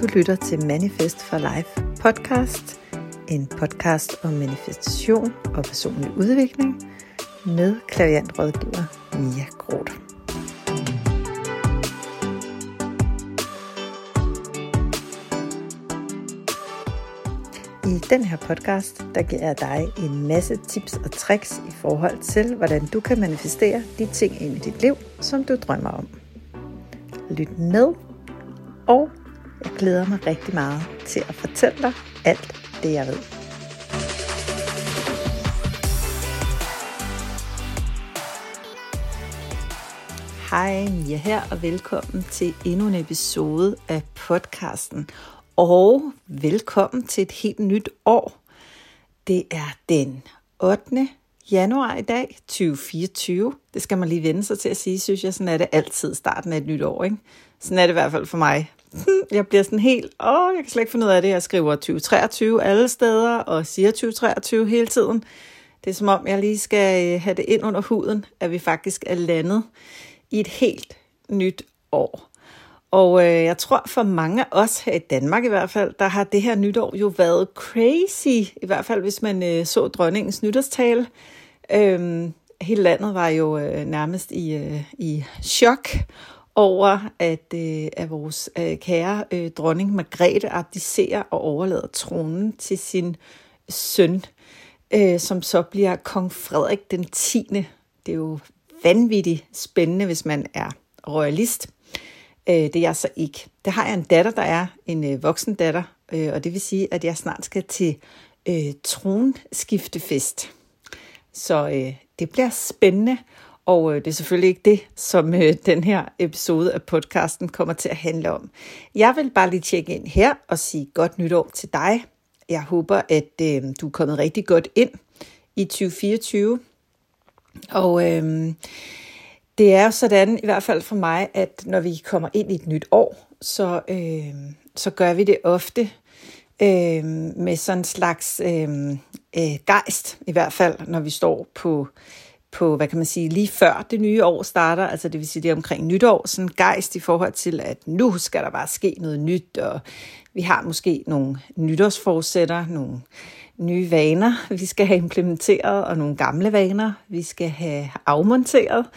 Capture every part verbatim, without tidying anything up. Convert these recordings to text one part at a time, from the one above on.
Du lytter til Manifest for Life podcast, en podcast om manifestation og personlig udvikling med clairvoyant rådgiver Mia Groth. I den her podcast, der giver jeg dig en masse tips og tricks i forhold til, hvordan du kan manifestere de ting ind i dit liv, som du drømmer om. Lyt med, og jeg glæder mig rigtig meget til at fortælle dig alt det, jeg ved. Hej, Mia her, og velkommen til endnu en episode af podcasten. Og velkommen til et helt nyt år. Det er den ottende januar i dag, tyve fireogtyve. Det skal man lige vende sig til at sige, synes jeg. Sådan er det altid starten af et nyt år, ikke? Sådan er det i hvert fald for mig. Jeg bliver sådan helt, åh, jeg kan slet ikke finde ud af det. Jeg skriver tyve treogtyve alle steder, og siger tyve treogtyve hele tiden. Det er som om, jeg lige skal have det ind under huden, at vi faktisk er landet i et helt nyt år. Og øh, jeg tror for mange af os her i Danmark i hvert fald, der har det her nytår jo været crazy. I hvert fald hvis man øh, så dronningens nytårstale. Øhm, hele landet var jo øh, nærmest i, øh, i chok over, at, øh, at vores øh, kære øh, dronning Margrethe abdicerer og overlader tronen til sin søn, øh, som så bliver kong Frederik den tiende. Det er jo vanvittigt spændende, hvis man er royalist. Det er jeg så ikke. Det har jeg en datter, der er en øh, voksen datter, øh, og det vil sige, at jeg snart skal til øh, tronskiftefest. Så øh, det bliver spændende, og øh, det er selvfølgelig ikke det, som øh, den her episode af podcasten kommer til at handle om. Jeg vil bare lige tjekke ind her og sige godt nytår til dig. Jeg håber, at øh, du er kommet rigtig godt ind i tyve fireogtyve, og øh, det er jo sådan, i hvert fald for mig, at når vi kommer ind i et nyt år, så, øh, så gør vi det ofte øh, med sådan en slags øh, øh, gejst, i hvert fald når vi står på, på, hvad kan man sige, lige før det nye år starter, altså det vil sige det omkring nytår, sådan en gejst i forhold til, at nu skal der bare ske noget nyt, og vi har måske nogle nytårsforsætter, nogle nye vaner, vi skal have implementeret, og nogle gamle vaner, vi skal have afmonteret.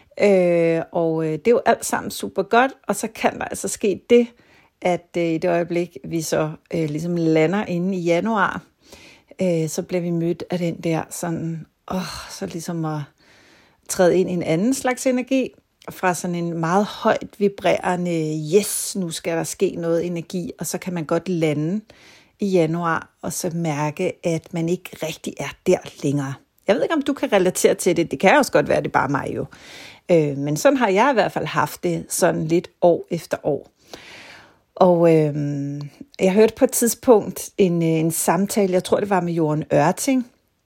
Øh, og øh, det er jo alt sammen super godt, og så kan der altså ske det, at øh, i det øjeblik, vi så øh, ligesom lander inde i januar, øh, så bliver vi mødt af den der sådan, åh, så ligesom at træde ind i en anden slags energi, fra sådan en meget højt vibrerende, yes, nu skal der ske noget energi, og så kan man godt lande i januar, og så mærke, at man ikke rigtig er der længere. Jeg ved ikke, om du kan relatere til det, det kan også godt være, det er bare mig jo. Øh, men sådan har jeg i hvert fald haft det sådan lidt år efter år. Og øh, jeg hørte på et tidspunkt en, en samtale, jeg tror det var med Jørgen Ørting,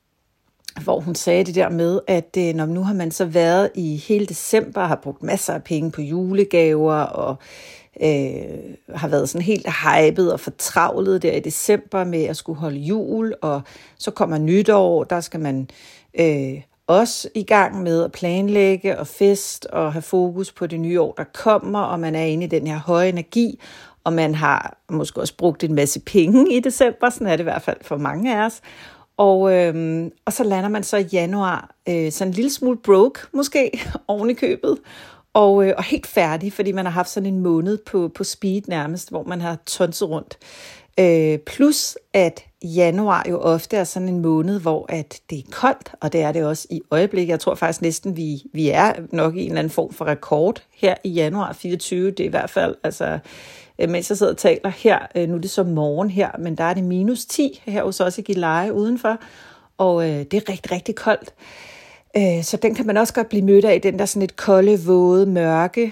hvor hun sagde det der med, at øh, når nu har man så været i hele december, har brugt masser af penge på julegaver, og øh, har været sådan helt hypet og fortravlet der i december med at skulle holde jul, og så kommer nytår, der skal man øh, også i gang med at planlægge og fest og have fokus på det nye år, der kommer, og man er inde i den her høje energi, og man har måske også brugt en masse penge i december, sådan er det i hvert fald for mange af os. Og, øhm, og så lander man så i januar øh, sådan en lille smule broke, måske, oven i købet, og, øh, og helt færdig, fordi man har haft sådan en måned på, på speed nærmest, hvor man har tonset rundt. Øh, plus at januar jo ofte er sådan en måned, hvor at det er koldt, og det er det også i øjeblikket. Jeg tror faktisk næsten, vi, vi er nok i en eller anden form for rekord her i januar fireogtyve. Det er i hvert fald, altså, mens jeg sidder og taler her, nu er det så morgen her, men der er det minus ti her hos os i Gilleleje udenfor, og øh, det er rigtig, rigtig koldt. Øh, så den kan man også godt blive mødt af, den der sådan lidt kolde, våde, mørke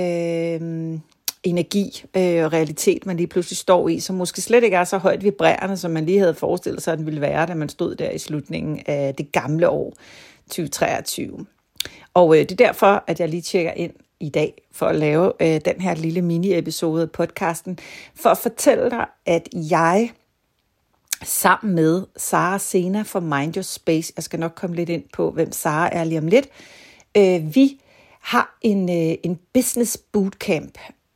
øh, energi øh, og realitet, man lige pludselig står i, som måske slet ikke er så højt vibrerende, som man lige havde forestillet sig, at den ville være, da man stod der i slutningen af det gamle år, tyve treogtyve. Og øh, det er derfor, at jeg lige tjekker ind i dag for at lave øh, den her lille mini-episode af podcasten, for at fortælle dig, at jeg sammen med Sara Sena fra Mind Your Space, jeg skal nok komme lidt ind på, hvem Sara er lige om lidt, øh, vi har en, øh, en business bootcamp,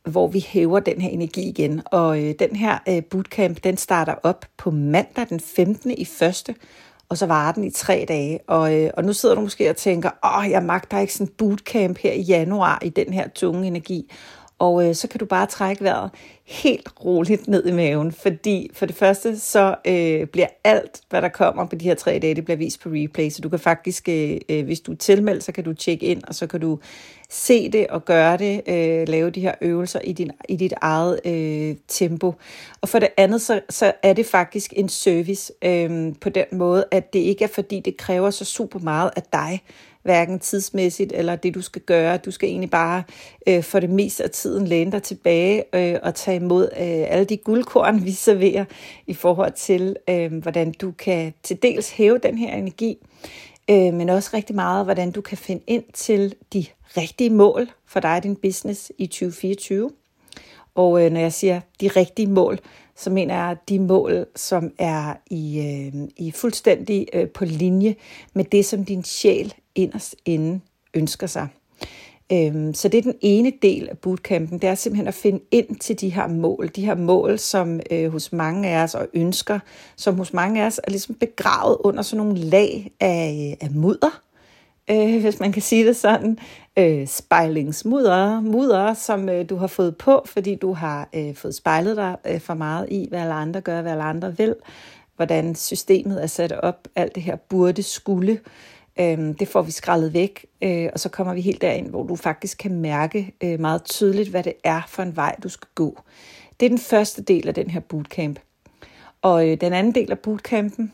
hvor vi hæver den her energi igen. Og øh, den her øh, bootcamp, den starter op på mandag den femtende i første, og så varer den i tre dage. Og, øh, og nu sidder du måske og tænker, åh, jeg magter ikke sådan en bootcamp her i januar i den her tunge energi. Og øh, så kan du bare trække vejret helt roligt ned i maven, fordi for det første så øh, bliver alt, hvad der kommer på de her tre dage, det bliver vist på replay. Så du kan faktisk, øh, hvis du er tilmeldt, så kan du tjekke ind, og så kan du se det og gøre det, øh, lave de her øvelser i, din, i dit eget øh, tempo. Og for det andet, så, så er det faktisk en service øh, på den måde, at det ikke er fordi, det kræver så super meget af dig, hverken tidsmæssigt eller det, du skal gøre. Du skal egentlig bare øh, for det meste af tiden læne dig tilbage øh, og tage imod øh, alle de guldkorn, vi serverer i forhold til, øh, hvordan du kan til dels hæve den her energi, øh, men også rigtig meget, hvordan du kan finde ind til de rigtige mål for dig og din business i tyve fireogtyve. Og øh, når jeg siger de rigtige mål, så mener jeg de mål, som er i, øh, i fuldstændig øh, på linje med det, som din sjæl inderst inde ønsker sig. Øhm, så det er den ene del af bootcampen, det er simpelthen at finde ind til de her mål. De her mål, som øh, hos mange af os og ønsker, som hos mange af os er ligesom begravet under sådan nogle lag af, af mudder, øh, hvis man kan sige det sådan. Øh, spejlingsmudder, mudder, som øh, du har fået på, fordi du har øh, fået spejlet dig øh, for meget i, hvad alle andre gør, hvad alle andre vil, hvordan systemet er sat op, alt det her burde, skulle. Det får vi skrællet væk, og så kommer vi helt derind, hvor du faktisk kan mærke meget tydeligt, hvad det er for en vej, du skal gå. Det er den første del af den her bootcamp. Og den anden del af bootcampen,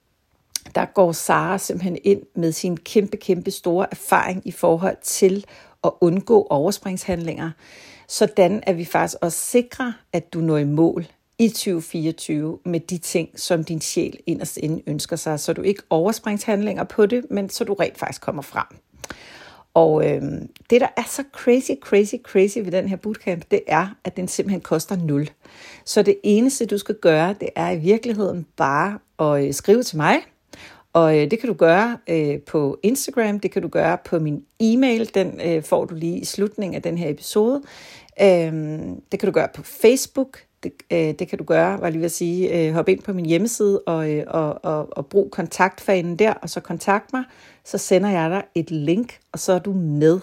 der går Sara simpelthen ind med sin kæmpe, kæmpe store erfaring i forhold til at undgå overspringshandlinger, sådan at vi faktisk også sikrer, at du når i mål i tyve fireogtyve med de ting, som din sjæl inderst inde ønsker sig, så du ikke overspringshandlinger på det, men så du rent faktisk kommer frem. Og øh, det, der er så crazy, crazy, crazy ved den her bootcamp, det er, at den simpelthen koster nul. Så det eneste, du skal gøre, det er i virkeligheden bare at øh, skrive til mig, og øh, det kan du gøre øh, på Instagram, det kan du gøre på min e-mail, den øh, får du lige i slutningen af den her episode. Øh, det kan du gøre på Facebook. Det, øh, det kan du gøre, var lige ved at sige, øh, hop ind på min hjemmeside og, øh, og, og, og brug kontaktfanen der, og så kontakt mig, så sender jeg dig et link, og så er du med.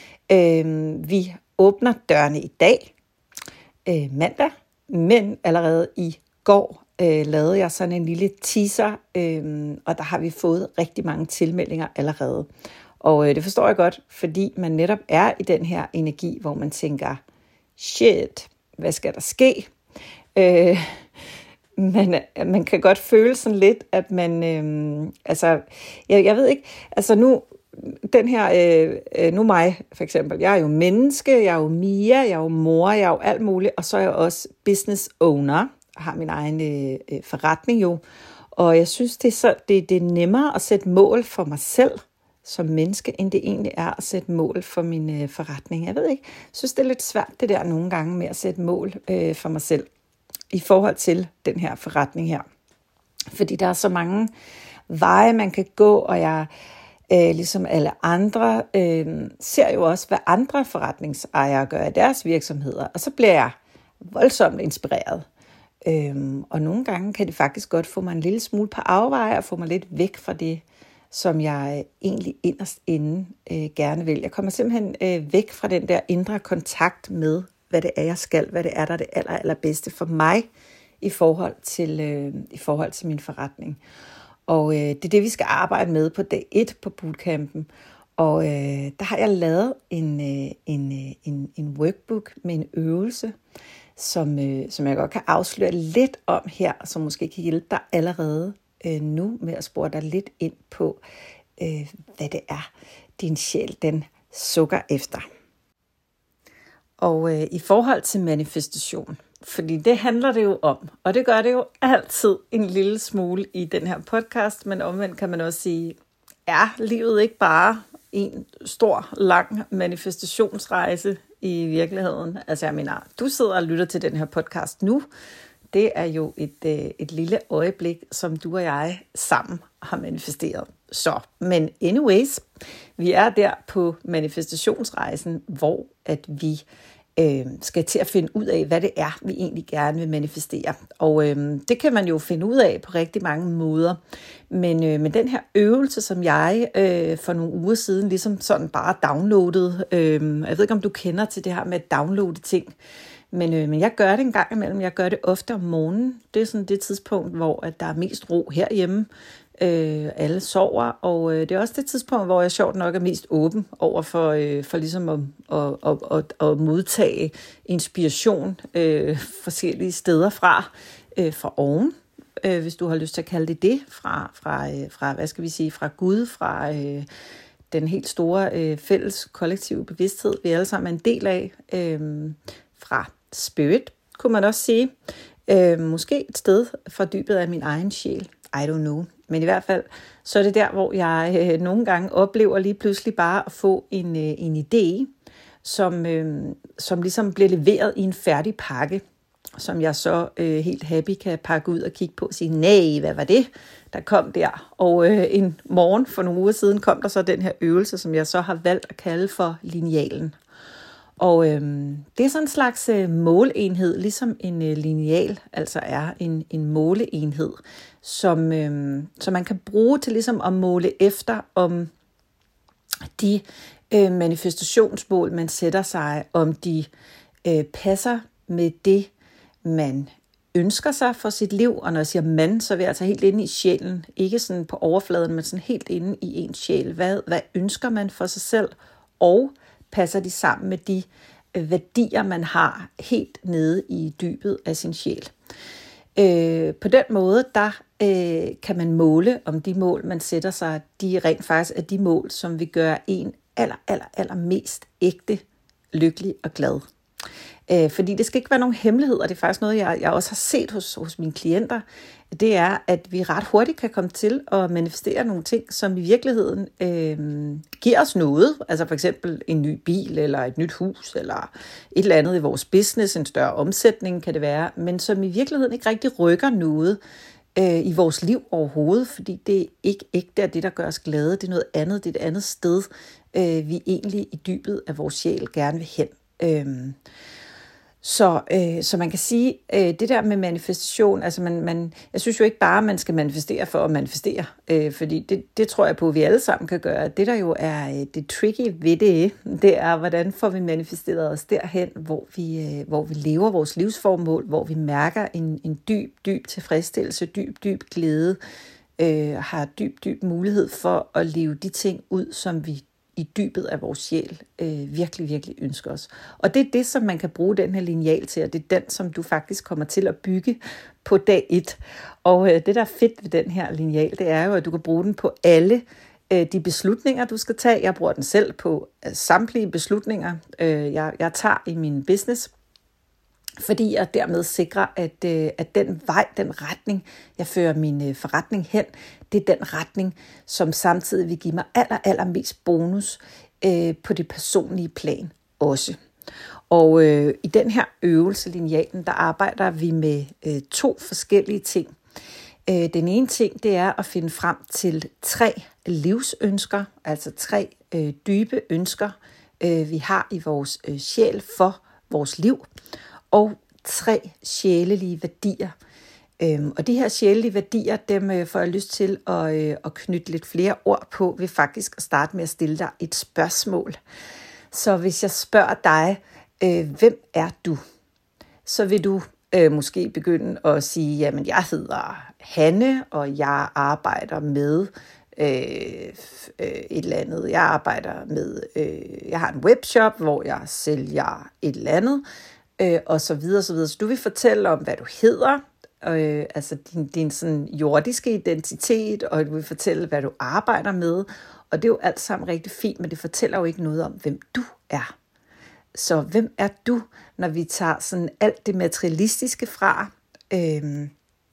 Øh, vi åbner dørene i dag, øh, mandag, men allerede i går øh, lavede jeg sådan en lille teaser, øh, og der har vi fået rigtig mange tilmeldinger allerede. Og øh, det forstår jeg godt, fordi man netop er i den her energi, hvor man tænker, shit, hvad skal der ske? Øh, man, man kan godt føle sådan lidt, at man, øh, altså, jeg, jeg ved ikke, altså nu, den her, øh, nu mig for eksempel, jeg er jo menneske, jeg er jo Mia, jeg er jo mor, jeg er jo alt muligt, og så er jeg også business owner, har min egen øh, forretning jo, og jeg synes, det er, så, det, det er nemmere at sætte mål for mig selv som menneske, end det egentlig er at sætte mål for min øh, forretning. Jeg ved ikke, jeg synes, det er lidt svært det der nogle gange med at sætte mål øh, for mig selv i forhold til den her forretning her. Fordi der er så mange veje, man kan gå, og jeg, øh, ligesom alle andre, øh, ser jo også, hvad andre forretningsejere gør i deres virksomheder, og så bliver jeg voldsomt inspireret. Øhm, og nogle gange kan det faktisk godt få mig en lille smule på afveje, og få mig lidt væk fra det, som jeg egentlig inderst inde øh, gerne vil. Jeg kommer simpelthen øh, væk fra den der indre kontakt med, hvad det er, jeg skal, hvad det er, der er det aller, allerbedste for mig i forhold til, øh, i forhold til min forretning. Og øh, det er det, vi skal arbejde med på dag et på bootcampen. Og øh, der har jeg lavet en, øh, en, øh, en, en workbook med en øvelse, som, øh, som jeg godt kan afsløre lidt om her, som måske kan hjælpe dig allerede øh, nu med at spore dig lidt ind på, øh, hvad det er, din sjæl den sukker efter. Og øh, i forhold til manifestation, fordi det handler det jo om, og det gør det jo altid en lille smule i den her podcast, men omvendt kan man også sige, er livet ikke bare en stor, lang manifestationsrejse i virkeligheden? Altså jeg mener, du sidder og lytter til den her podcast nu. Det er jo et, et lille øjeblik, som du og jeg sammen har manifesteret. Så, men anyways, vi er der på manifestationsrejsen, hvor at vi øh, skal til at finde ud af, hvad det er, vi egentlig gerne vil manifestere. Og øh, det kan man jo finde ud af på rigtig mange måder. Men, øh, men den her øvelse, som jeg øh, for nogle uger siden ligesom sådan bare downloadede, øh, jeg ved ikke, om du kender til det her med at downloade ting, men, øh, men jeg gør det en gang imellem. Jeg gør det ofte om morgenen. Det er sådan det tidspunkt, hvor at der er mest ro herhjemme. Øh, alle sover, og øh, det er også det tidspunkt, hvor jeg sjovt nok er mest åben over for, øh, for ligesom at, at, at, at, at modtage inspiration øh, forskellige steder fra, øh, fra oven, øh, hvis du har lyst til at kalde det det, fra, fra, øh, fra hvad skal vi sige, fra Gud, fra øh, den helt store øh, fælles kollektive bevidsthed, vi alle sammen er en del af, øh, fra spirit, kunne man også sige, øh, måske et sted fra dybet af min egen sjæl, I don't know. Men i hvert fald, så er det der, hvor jeg øh, nogle gange oplever lige pludselig bare at få en, øh, en idé, som, øh, som ligesom bliver leveret i en færdig pakke, som jeg så øh, helt happy kan pakke ud og kigge på og sige, nej, hvad var det, der kom der? Og øh, en morgen for nogle uger siden kom der så den her øvelse, som jeg så har valgt at kalde for linealen. Og øh, det er sådan en slags øh, måleenhed, ligesom en øh, lineal altså er en, en måleenhed, som, øh, som man kan bruge til ligesom at måle efter, om de øh, manifestationsmål, man sætter sig, om de øh, passer med det, man ønsker sig for sit liv. Og når jeg siger man, så er vi altså helt inde i sjælen, ikke sådan på overfladen, men sådan helt inde i ens sjæl. Hvad, hvad ønsker man for sig selv, og passer de sammen med de øh, værdier, man har helt nede i dybet af sin sjæl. Øh, på den måde, der øh, kan man måle, om de mål, man sætter sig, de rent faktisk er de mål, som vil gøre en aller, aller, aller mest ægte, lykkelig og glad. Øh, fordi det skal ikke være nogen hemmelighed, og det er faktisk noget, jeg, jeg også har set hos, hos mine klienter, det er, at vi ret hurtigt kan komme til at manifestere nogle ting, som i virkeligheden øh, giver os noget. Altså for eksempel en ny bil, eller et nyt hus, eller et eller andet i vores business, en større omsætning kan det være, men som i virkeligheden ikke rigtig rykker noget øh, i vores liv overhovedet, fordi det ikke ægte er det, der gør os glade. Det er noget andet, det er et andet sted, øh, vi egentlig i dybet af vores sjæl gerne vil hen. Øh, Så, øh, så man kan sige, øh, det der med manifestation, altså man, man, jeg synes jo ikke bare, man skal manifestere for at manifestere, øh, fordi det, det tror jeg på, at vi alle sammen kan gøre. Det der jo er det tricky ved det, det er, hvordan får vi manifesteret os derhen, hvor vi, øh, hvor vi lever vores livsformål, hvor vi mærker en, en dyb, dyb tilfredsstillelse, dyb, dyb glæde, øh, har dyb, dyb mulighed for at leve de ting ud, som vi i dybet af vores sjæl øh, virkelig, virkelig ønsker os. Og det er det, som man kan bruge den her lineal til, og det er den, som du faktisk kommer til at bygge på dag et. Og øh, det, der er fedt ved den her lineal, det er jo, at du kan bruge den på alle øh, de beslutninger, du skal tage. Jeg bruger den selv på øh, samtlige beslutninger, øh, jeg, jeg tager i min business, fordi jeg dermed sikrer, at, øh, at den vej, den retning, jeg fører min øh, forretning hen, det er den retning, som samtidig vil give mig aller, aller mest bonus øh, på det personlige plan også. Og øh, i den her øvelse, linealen, der arbejder vi med øh, to forskellige ting. Øh, den ene ting, det er at finde frem til tre livsønsker, altså tre øh, dybe ønsker, øh, vi har i vores øh, sjæl for vores liv, og tre sjælelige værdier. Øhm, og de her sjælelige værdier, dem øh, får jeg lyst til at, øh, at knytte lidt flere ord på, ved faktisk at starte med at stille dig et spørgsmål. Så hvis jeg spørger dig, øh, hvem er du? Så vil du øh, måske begynde at sige, jamen jeg hedder Hanne, og jeg arbejder med øh, øh, et eller andet. Jeg arbejder med, øh, jeg har en webshop, hvor jeg sælger et eller andet, øh, og så videre, så videre. Så du vil fortælle om, hvad du hedder, Øh, altså din, din sådan jordiske identitet, og du vil fortælle, hvad du arbejder med. Og det er jo alt sammen rigtig fint, men det fortæller jo ikke noget om, hvem du er. Så hvem er du, når vi tager sådan alt det materialistiske fra, øh,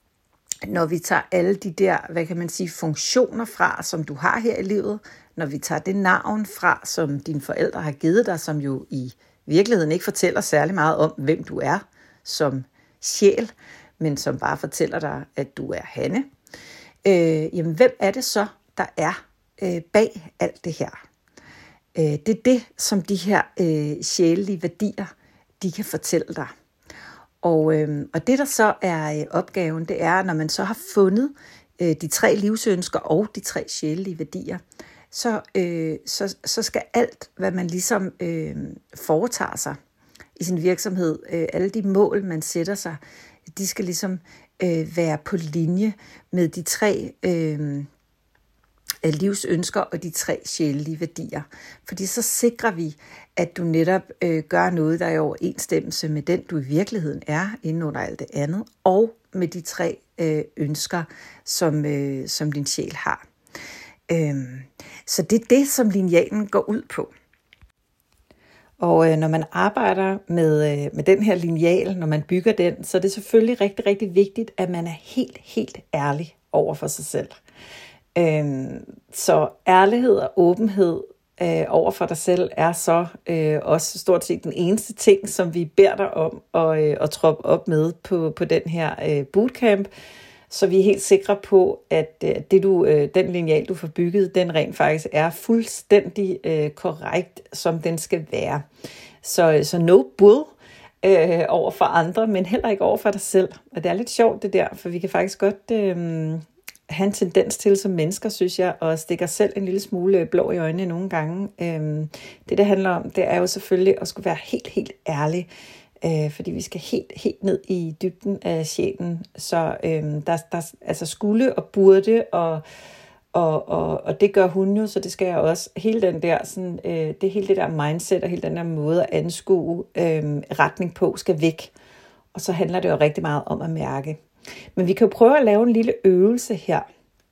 når vi tager alle de der, hvad kan man sige, funktioner fra, som du har her i livet, når vi tager det navn fra, som dine forældre har givet dig, som jo i virkeligheden ikke fortæller særlig meget om, hvem du er som sjæl, men som bare fortæller dig, at du er Hanne. Øh, jamen, hvem er det så, der er øh, bag alt det her? Øh, det er det, som de her øh, sjælelige værdier, de kan fortælle dig. Og, øh, og det, der så er øh, opgaven, det er, når man så har fundet øh, de tre livsønsker og de tre sjælelige værdier, så, øh, så, så skal alt, hvad man ligesom øh, foretager sig i sin virksomhed, øh, alle de mål, man sætter sig, de skal ligesom øh, være på linje med de tre øh, livsønsker og de tre sjælelige værdier. Fordi så sikrer vi, at du netop øh, gør noget, der er i overensstemmelse med den, du i virkeligheden er, inden under alt det andet, og med de tre øh, ønsker, som, øh, som din sjæl har. Øhm, så det er det, som linealen går ud på. Og øh, når man arbejder med, øh, med den her lineal, når man bygger den, så er det selvfølgelig rigtig, rigtig vigtigt, at man er helt, helt ærlig over for sig selv. Øhm, så ærlighed og åbenhed øh, over for dig selv er så øh, også stort set den eneste ting, som vi beder dig om at, øh, at troppe op med på, på den her øh, bootcamp. Så vi er helt sikre på, at det du, den lineal, du får bygget, den rent faktisk er fuldstændig øh, korrekt, som den skal være. Så, så no bull øh, over for andre, men heller ikke over for dig selv. Og det er lidt sjovt det der, for vi kan faktisk godt øh, have en tendens til som mennesker, synes jeg, at stikke os selv en lille smule blå i øjnene nogle gange. Øh, det, det handler om, det er jo selvfølgelig at skulle være helt, helt ærlig. Øh, fordi vi skal helt, helt ned i dybden af sjælen. Så øh, der, der altså skulle og burde, og, og, og, og det gør hun jo, så det skal jeg også. Hele den der, sådan, øh, det hele det der mindset og hele den der måde at anskue øh, retning på, skal væk. Og så handler det jo rigtig meget om at mærke. Men vi kan jo prøve at lave en lille øvelse her.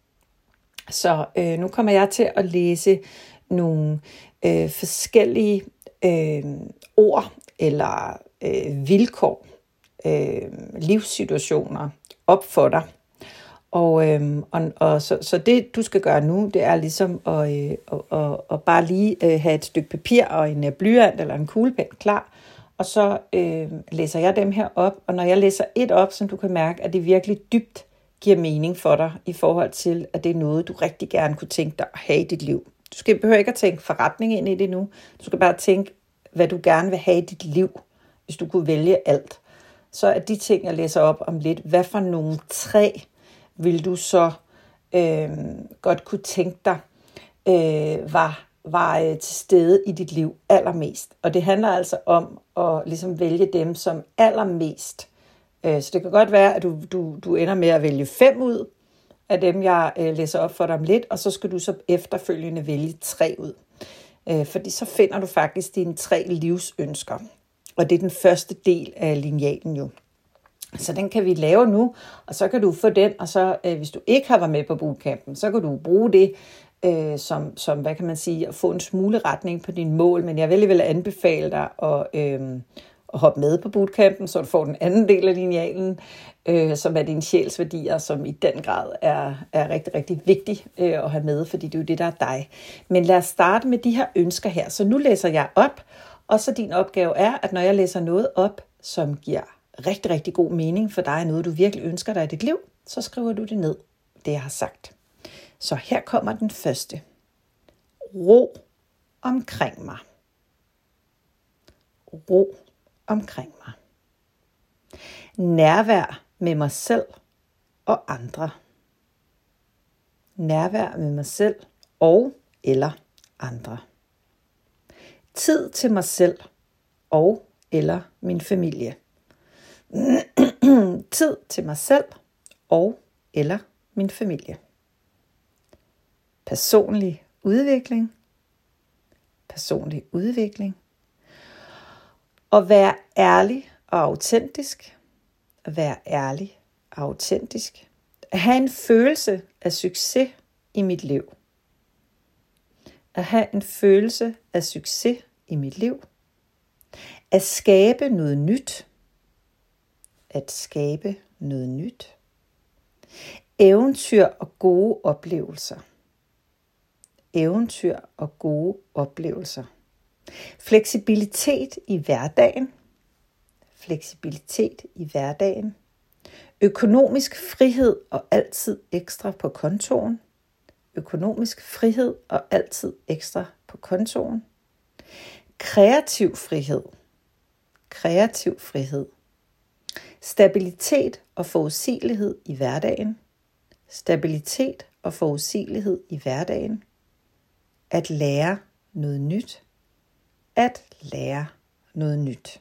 Så øh, nu kommer jeg til at læse nogle øh, forskellige øh, ord, eller øh, vilkår, øh, livssituationer op for dig. Og, øh, og, og så, så det du skal gøre nu, det er ligesom at, øh, at, at, at bare lige øh, have et stykke papir og en blyant eller en kuglepen klar, og så øh, læser jeg dem her op, og når jeg læser et op, som du kan mærke, at det virkelig dybt giver mening for dig, i forhold til, at det er noget, du rigtig gerne kunne tænke dig at have i dit liv. Du skal, behøver ikke at tænke forretning ind i det nu, du skal bare tænke, hvad du gerne vil have i dit liv, hvis du kunne vælge alt. Så er de ting, jeg læser op om lidt, hvad for nogle tre vil du så øh, godt kunne tænke dig, øh, var, var øh, til stede i dit liv allermest. Og det handler altså om at ligesom vælge dem som allermest. Øh, så det kan godt være, at du, du, du ender med at vælge fem ud af dem, jeg øh, læser op for dig om lidt, og så skal du så efterfølgende vælge tre ud. Øh, fordi så finder du faktisk dine tre livsønsker. Og det er den første del af linealen jo. Så den kan vi lave nu, og så kan du få den, og så øh, hvis du ikke har været med på bootcampen, så kan du bruge det øh, som, som, hvad kan man sige, at få en smule retning på dine mål. Men jeg vil alligevel anbefale dig at, øh, at hoppe med på bootcampen, så du får den anden del af linealen, øh, som er dine sjælsværdier, som i den grad er, er rigtig, rigtig vigtig øh, at have med, fordi det er jo det, der er dig. Men lad os starte med de her ønsker her. Så nu læser jeg op, og så din opgave er, at når jeg læser noget op, som giver rigtig, rigtig god mening for dig, noget du virkelig ønsker dig i dit liv, så skriver du det ned, det jeg har sagt. Så her kommer den første. Ro omkring mig. Ro omkring mig. Nærvær med mig selv og andre. Nærvær med mig selv og eller andre. Tid til mig selv og eller min familie. Tid til mig selv og eller min familie. Personlig udvikling. Personlig udvikling. Og være ærlig og autentisk. At være ærlig og autentisk. At have en følelse af succes i mit liv. At have en følelse af succes i mit liv. At skabe noget nyt. At skabe noget nyt. Eventyr og gode oplevelser. Eventyr og gode oplevelser. Fleksibilitet i hverdagen. Fleksibilitet i hverdagen. Økonomisk frihed og altid ekstra på kontoen. Økonomisk frihed og altid ekstra på kontoen. Kreativ frihed. kreativ frihed. Stabilitet og forudsigelighed i hverdagen. Stabilitet og forudsigelighed i hverdagen. At lære noget nyt. At lære noget nyt.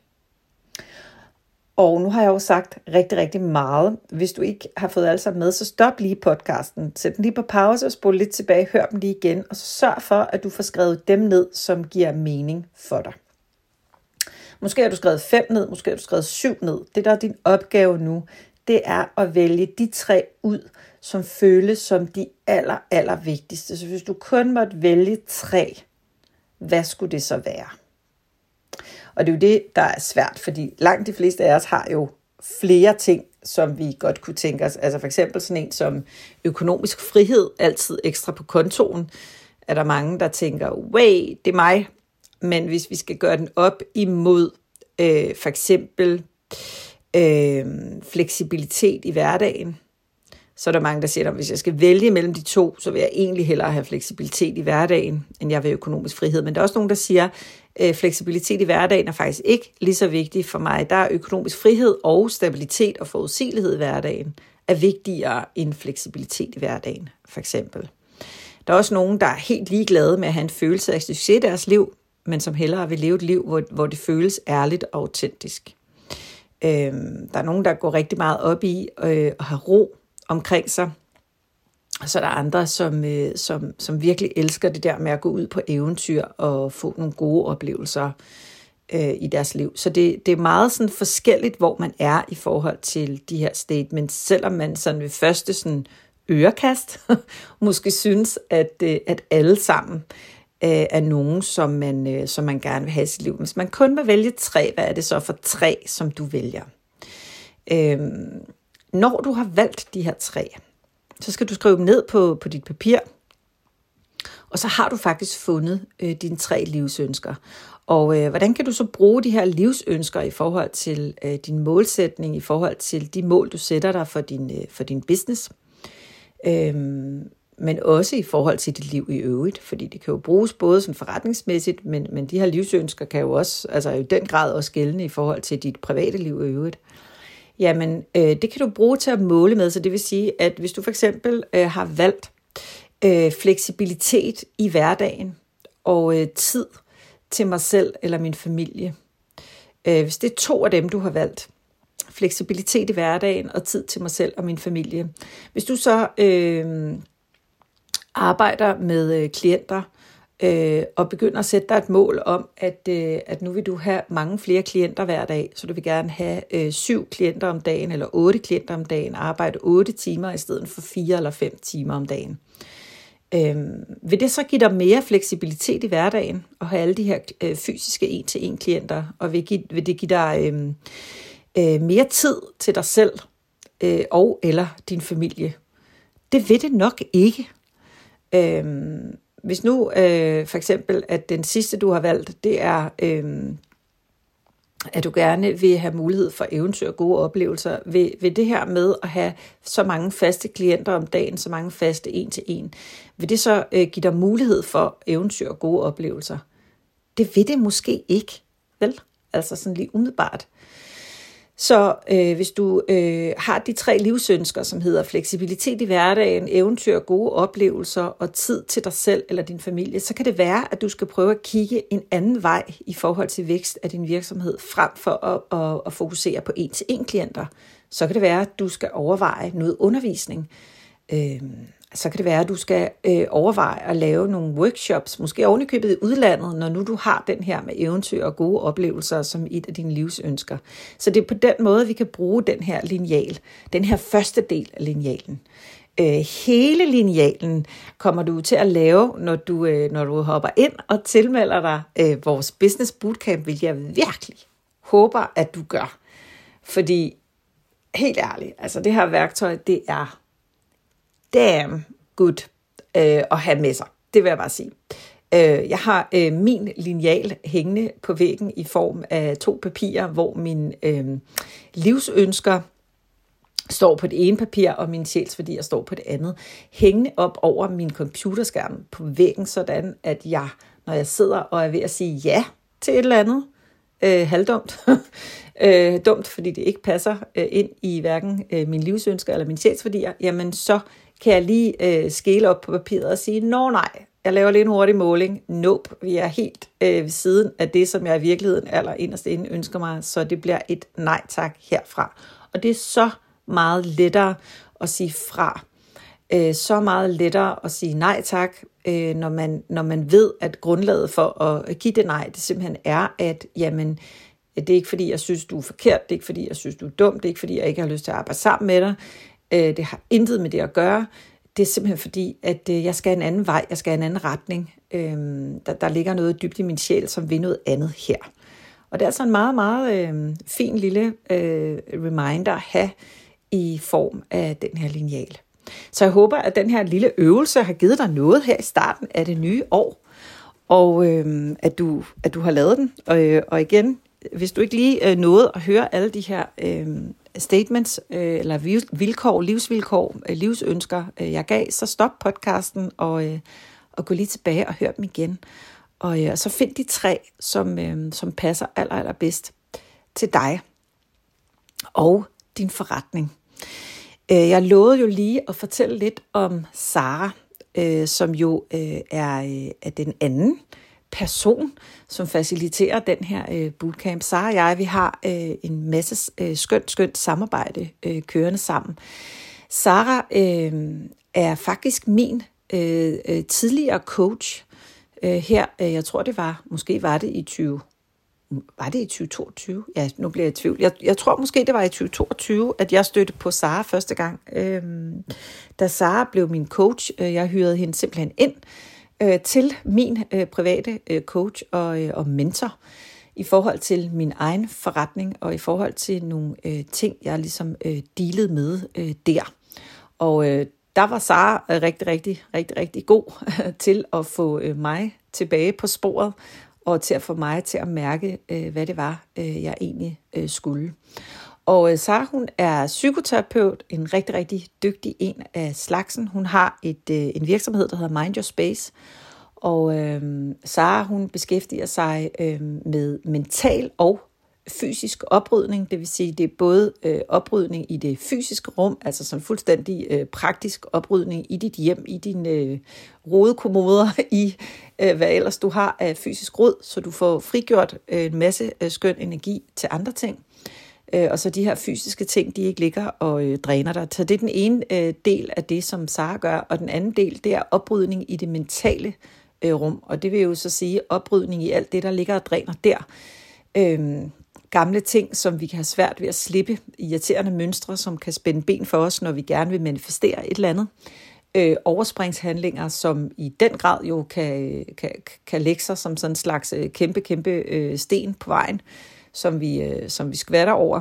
Og nu har jeg jo sagt rigtig, rigtig meget. Hvis du ikke har fået alt sammen med, så stop lige podcasten. Sæt den lige på pause og spol lidt tilbage. Hør dem lige igen. Og så sørg for, at du får skrevet dem ned, som giver mening for dig. Måske har du skrevet fem ned, måske har du skrevet syv ned. Det, der er din opgave nu, det er at vælge de tre ud, som føles som de aller, aller vigtigste. Så hvis du kun måtte vælge tre, hvad skulle det så være? Og det er jo det, der er svært, fordi langt de fleste af os har jo flere ting, som vi godt kunne tænke os. Altså for eksempel sådan en som økonomisk frihed, altid ekstra på kontoen. Er der mange, der tænker, wait, det er mig. Men hvis vi skal gøre den op imod øh, for eksempel øh, fleksibilitet i hverdagen, så er der mange, der siger, at hvis jeg skal vælge mellem de to, så vil jeg egentlig hellere have fleksibilitet i hverdagen, end jeg vil økonomisk frihed. Men der er også nogen, der siger, at fleksibilitet i hverdagen er faktisk ikke lige så vigtigt for mig. Der er økonomisk frihed og stabilitet og forudsigelighed i hverdagen er vigtigere end fleksibilitet i hverdagen, for eksempel. Der er også nogen, der er helt ligeglade med at have en følelse af succes i deres liv, men som hellere vil leve et liv, hvor, hvor det føles ærligt og autentisk. Øhm, der er nogen, der går rigtig meget op i øh, at have ro omkring sig. Og så er der andre, som, øh, som, som virkelig elsker det der med at gå ud på eventyr og få nogle gode oplevelser øh, i deres liv. Så det, det er meget sådan forskelligt, hvor man er i forhold til de her statements, selvom man sådan ved første sådan ørekast måske synes, at, øh, at alle sammen øh, er nogen, som man, øh, som man gerne vil have i sit liv. Hvis man kun må vælge tre, hvad er det så for tre, som du vælger? Øh, når du har valgt de her tre, så skal du skrive dem ned på, på dit papir, og så har du faktisk fundet øh, dine tre livsønsker. Og øh, hvordan kan du så bruge de her livsønsker i forhold til øh, din målsætning, i forhold til de mål, du sætter dig for din, øh, for din business, øhm, men også i forhold til dit liv i øvrigt, fordi det kan jo bruges både sådan forretningsmæssigt, men, men de her livsønsker kan jo også, altså i den grad også gældende i forhold til dit private liv i øvrigt. Jamen, øh, det kan du bruge til at måle med, så det vil sige, at hvis du for eksempel øh, har valgt øh, fleksibilitet i hverdagen og øh, tid til mig selv eller min familie, øh, hvis det er to af dem, du har valgt, fleksibilitet i hverdagen og tid til mig selv og min familie. Hvis du så øh, arbejder med øh, klienter øh, og begynder at sætte dig et mål om, at, øh, at nu vil du have mange flere klienter hver dag, så du vil gerne have øh, syv klienter om dagen eller otte klienter om dagen, arbejde otte timer i stedet for fire eller fem timer om dagen. Øh, vil det så give dig mere fleksibilitet i hverdagen og have alle de her øh, fysiske en-til-en klienter, og vil, give, vil det give dig øh, øh, mere tid til dig selv øh, og eller din familie? Det vil det nok ikke. Øh, Hvis nu øh, for eksempel, at den sidste, du har valgt, det er, øh, at du gerne vil have mulighed for eventyr og gode oplevelser, vil, vil det her med at have så mange faste klienter om dagen, så mange faste en-til-en, vil det så øh, give dig mulighed for eventyr og gode oplevelser? Det vil det måske ikke, vel? Altså sådan lige umiddelbart. Så øh, hvis du øh, har de tre livsønsker, som hedder fleksibilitet i hverdagen, eventyr, gode oplevelser og tid til dig selv eller din familie, så kan det være, at du skal prøve at kigge en anden vej i forhold til vækst af din virksomhed, frem for at, at, at fokusere på en-til-en klienter. Så kan det være, at du skal overveje noget undervisning. Øh, så kan det være, at du skal øh, overveje at lave nogle workshops, måske ovenikøbet i udlandet, når nu du har den her med eventyr og gode oplevelser som et af dine livsønsker. Så det er på den måde, vi kan bruge den her lineal, den her første del af linealen. Øh, hele linealen kommer du til at lave, når du, øh, når du hopper ind og tilmelder dig øh, vores Business Bootcamp, hvilket jeg virkelig håber, at du gør. Fordi, helt ærligt, altså det her værktøj, det er damn good øh, at have med sig. Det vil jeg bare sige. Øh, jeg har øh, min lineal hængende på væggen i form af to papirer, hvor mine øh, livsønsker står på det ene papir, og mine sjælsværdier står på det andet. Hængende op over min computerskærm på væggen, sådan at jeg, når jeg sidder og er ved at sige ja til et eller andet, øh, halvdumt. øh, dumt, fordi det ikke passer øh, ind i hverken øh, min livsønsker eller min sjælsværdier, jamen så kan jeg lige øh, skæle op på papiret og sige, nå nej, jeg laver lige en hurtig måling. Nope, vi er helt øh, ved siden af det, som jeg i virkeligheden aller inderst inde ønsker mig, så det bliver et nej tak herfra. Og det er så meget lettere at sige fra. Øh, så meget lettere at sige nej tak, øh, når, man, når man ved, at grundlaget for at give det nej, det simpelthen er, at jamen, det er ikke fordi, jeg synes, du er forkert, det er ikke fordi, jeg synes, du er dum, det er ikke fordi, jeg ikke har lyst til at arbejde sammen med dig. Øh, det har intet med det at gøre. Det er simpelthen fordi, at øh, jeg skal en anden vej, jeg skal en anden retning. Øh, der, der ligger noget dybt i min sjæl, som vil noget andet her. Og det er altså en meget, meget øh, fin lille øh, reminder at have i form af den her lineal. Så jeg håber, at den her lille øvelse har givet dig noget her i starten af det nye år, og øh, at, du, at du har lavet den. Og, øh, og igen, hvis du ikke lige øh, nåede at høre alle de her øh, statements, øh, eller vilkår, livsvilkår, øh, livsønsker, øh, jeg gav, så stop podcasten og, øh, og gå lige tilbage og hør dem igen. Og, øh, og så find de tre, som, øh, som passer aller, aller bedst til dig og din forretning. Jeg lovede jo lige at fortælle lidt om Sara, øh, som jo øh, er, øh, er den anden person, som faciliterer den her øh, bootcamp. Sara og jeg, vi har øh, en masse øh, skønt, skønt samarbejde øh, kørende sammen. Sara øh, er faktisk min øh, øh, tidligere coach øh, her. Øh, jeg tror, det var, måske var det i tyve Var det i tyve toogtyve? Ja, nu bliver jeg i tvivl. Jeg, jeg tror måske, det var i tyve toogtyve, at jeg stødte på Sara første gang. Øhm, da Sara blev min coach, øh, jeg hyrede hende simpelthen ind øh, til min øh, private øh, coach og, øh, og mentor i forhold til min egen forretning og i forhold til nogle øh, ting, jeg ligesom øh, dealede med øh, der. Og øh, der var Sara øh, rigtig, rigtig, rigtig, rigtig god til at få øh, mig tilbage på sporet, og til at få mig til at mærke, øh, hvad det var, øh, jeg egentlig øh, skulle. Og øh, Sara, hun er psykoterapeut, en rigtig, rigtig dygtig en af slagsen. Hun har et, øh, en virksomhed, der hedder Mind Your Space. Og øh, Sara, hun beskæftiger sig øh, med mental og fysisk oprydning. Det vil sige, det er både øh, oprydning i det fysiske rum, altså sådan fuldstændig øh, praktisk oprydning i dit hjem, i dine øh, rodekommoder, i øh, hvad ellers du har af fysisk rod, så du får frigjort øh, en masse øh, skøn energi til andre ting. Øh, og så de her fysiske ting, de ikke ligger og øh, dræner dig. Så det er den ene øh, del af det, som Sara gør, og den anden del, det er oprydning i det mentale øh, rum. Og det vil jo så sige oprydning i alt det, der ligger og dræner der. Øh, gamle ting, som vi kan have svært ved at slippe, irriterende mønstre, som kan spænde ben for os, når vi gerne vil manifestere et eller andet. Øh, overspringshandlinger, som i den grad jo kan, kan, kan lægge sig som sådan en slags kæmpe, kæmpe øh, sten på vejen, som vi, øh, som vi skvatter over,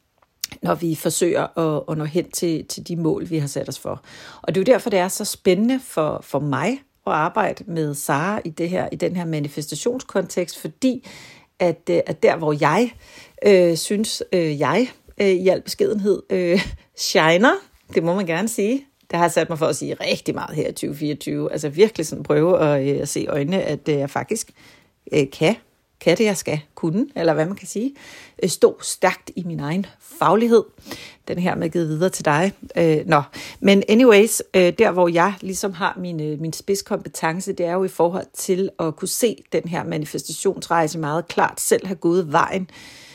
når vi forsøger at, at nå hen til, til de mål, vi har sat os for. Og det er jo derfor, det er så spændende for, for mig at arbejde med Sara i, det her, i den her manifestationskontekst, fordi at, at der, hvor jeg øh, synes, øh, jeg øh, i al beskedenhed øh, shiner, det må man gerne sige. Det har sat mig for at sige rigtig meget her i tyve fireogtyve. Altså virkelig sådan prøve at, øh, at se i øjnene, at øh, jeg faktisk øh, kan, kan det, jeg skal kunne, eller hvad man kan sige, øh, stå stærkt i min egen faglighed. Den her med givet videre til dig. Øh, nå. Men anyways, øh, der hvor jeg ligesom har min, øh, min spidskompetence, det er jo i forhold til at kunne se den her manifestationsrejse meget klart, selv have gået vejen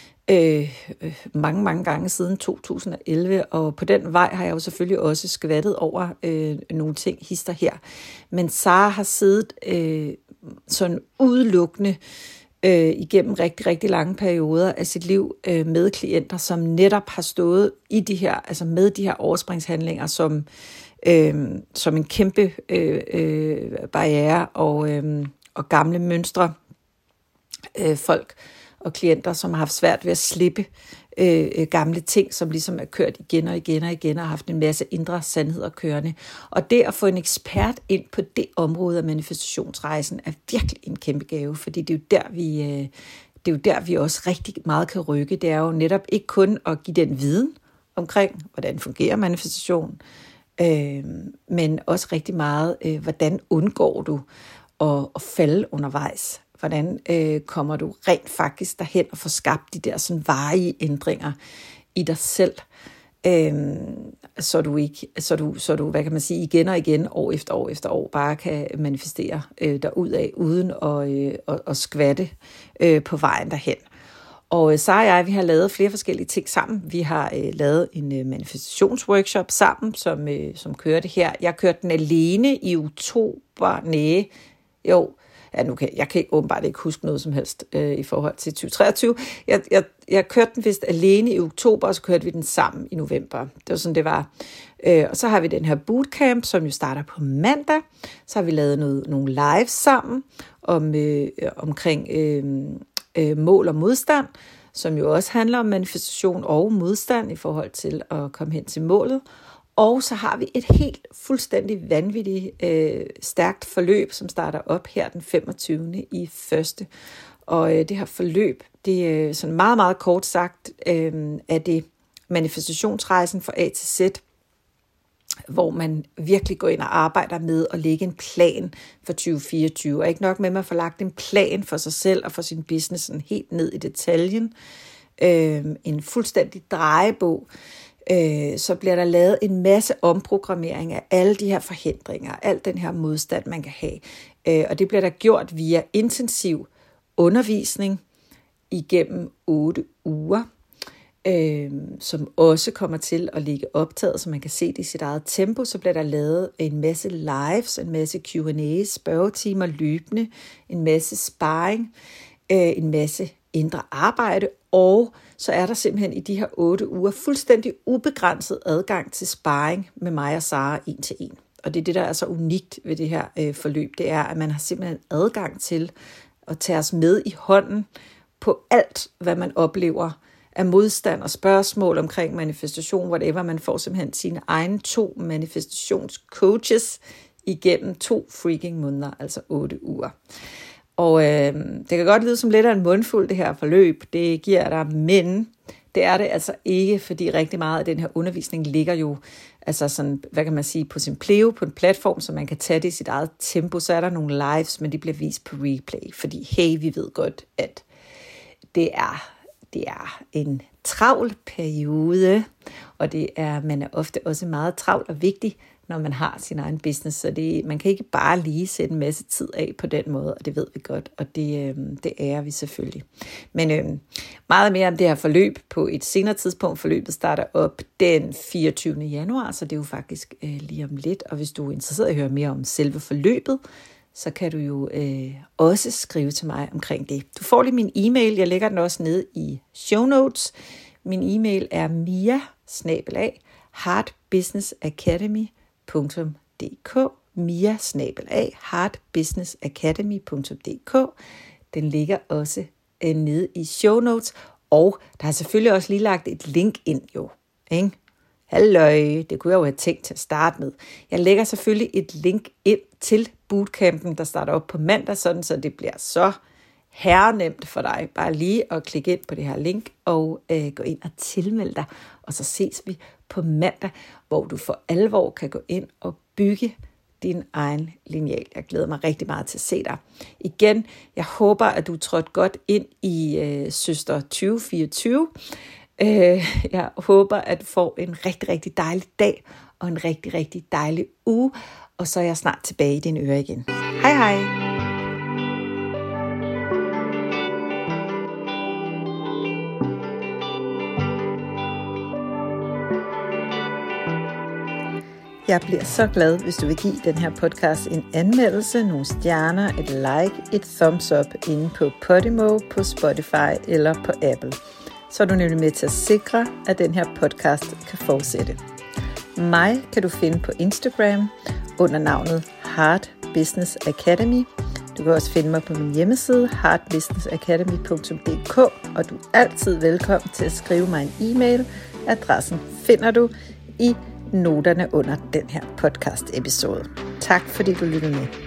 øh, øh, mange, mange gange siden to tusind og elleve, og på den vej har jeg jo selvfølgelig også skvattet over øh, nogle ting, hister her. Men Sara har siddet øh, sådan udelukkende Øh, igennem rigtig, rigtig lange perioder af sit liv øh, med klienter, som netop har stået i de her, altså med de her overspringshandlinger som, øh, som en kæmpe øh, øh, barriere og, øh, og gamle mønstre. Øh, folk og klienter, som har haft svært ved at slippe øh, gamle ting, som ligesom er kørt igen og igen og igen og har haft en masse indre sandheder kørende. Og det at få en ekspert ind på det område af manifestationsrejsen er virkelig en kæmpe gave, fordi det er jo der, vi, øh, det er jo der, vi også rigtig meget kan rykke. Det er jo netop ikke kun at give den viden omkring, hvordan fungerer manifestation, øh, men også rigtig meget, øh, hvordan undgår du at, at falde undervejs. Hvordan øh, kommer du rent faktisk derhen og får skabt de der sådan varige ændringer i dig selv, øhm, så du ikke, så du, så du, hvad kan man sige, igen og igen, år efter år efter år, bare kan manifestere øh, derudad, uden at, øh, at, at skvatte øh, på vejen derhen. Og øh, så og jeg, vi har lavet flere forskellige ting sammen. Vi har øh, lavet en øh, manifestationsworkshop sammen, som, øh, som kørte her. Jeg kørte den alene i oktober, næh, jo, ja, nu kan, jeg kan åbenbart ikke huske noget som helst øh, i forhold til tyve treogtyve. Jeg, jeg, jeg kørte den vist alene i oktober, og så kørte vi den sammen i november. Det var sådan, det var. Øh, og så har vi den her bootcamp, som jo starter på mandag. Så har vi lavet noget, nogle live sammen om, øh, omkring øh, øh, mål og modstand, som jo også handler om manifestation og modstand i forhold til at komme hen til målet. Og så har vi et helt fuldstændig vanvittigt øh, stærkt forløb, som starter op her den femogtyvende i første. Og øh, det her forløb, det er øh, sådan meget, meget kort sagt, øh, er det manifestationsrejsen fra A til Z, hvor man virkelig går ind og arbejder med at lægge en plan for tyve fireogtyve. Og ikke nok med, at man får lagt en plan for sig selv og for sin business sådan helt ned i detaljen. Øh, en fuldstændig drejebog. Så bliver der lavet en masse omprogrammering af alle de her forhindringer, al den her modstand, man kan have. Og det bliver der gjort via intensiv undervisning igennem otte uger, som også kommer til at ligge optaget, så man kan se det i sit eget tempo. Så bliver der lavet en masse lives, en masse Q and A, spørgetimer løbende, en masse sparring, en masse indre arbejde, og så er der simpelthen i de her otte uger fuldstændig ubegrænset adgang til sparring med mig og Sara en til en. Og det er det, der er så unikt ved det her øh, forløb, det er, at man har simpelthen adgang til at tage os med i hånden på alt, hvad man oplever af modstand og spørgsmål omkring manifestation, whatever. Man får simpelthen sine egne to manifestationscoaches igennem to freaking måneder, altså otte uger. Og øh, det kan godt lyde som lidt af en mundfuld, det her forløb, det giver dig, men det er det altså ikke, fordi rigtig meget af den her undervisning ligger jo, altså sådan, hvad kan man sige, på sin pleo, på en platform, så man kan tage det i sit eget tempo. Så er der nogle lives, men de bliver vist på replay, fordi hey, vi ved godt, at det er, det er en travl periode, og det er, man er ofte også meget travl og vigtig, når man har sin egen business, så det, man kan ikke bare lige sætte en masse tid af på den måde, og det ved vi godt, og det, øh, det ærer vi selvfølgelig. Men øh, meget mere om det her forløb på et senere tidspunkt. Forløbet starter op den fireogtyvende januar, så det er jo faktisk øh, lige om lidt, og hvis du er interesseret i at høre mere om selve forløbet, så kan du jo øh, også skrive til mig omkring det. Du får lige min e-mail, jeg lægger den også nede i show notes. Min e-mail er mia bindestreg heart business academy punktum d k, mia bindestreg heart business academy punktum d k. Den ligger også øh, nede i show notes, og der er selvfølgelig også lige lagt et link ind jo, ikke? Halløj, det kunne jeg jo have tænkt til at starte med. Jeg lægger selvfølgelig et link ind til bootcampen, der starter op på mandag, sådan så det bliver så herrenemt for dig. Bare lige at klikke ind på det her link og øh, gå ind og tilmelde dig. Og så ses vi på mandag, hvor du for alvor kan gå ind og bygge din egen lineal. Jeg glæder mig rigtig meget til at se dig. Igen, jeg håber, at du er trådt godt ind i øh, Søster tyve fireogtyve. Øh, jeg håber, at du får en rigtig, rigtig dejlig dag og en rigtig, rigtig dejlig uge. Og så er jeg snart tilbage i dine ører igen. Hej hej! Jeg bliver så glad, hvis du vil give den her podcast en anmeldelse, nogle stjerner, et like, et thumbs up inde på Podimo, på Spotify eller på Apple. Så er du nemlig med til at sikre, at den her podcast kan fortsætte. Mig kan du finde på Instagram under navnet Heart Business Academy. Du kan også finde mig på min hjemmeside heart business academy punktum d k, og du er altid velkommen til at skrive mig en e-mail. Adressen finder du i noterne under den her podcast episode. Tak fordi du lyttede med.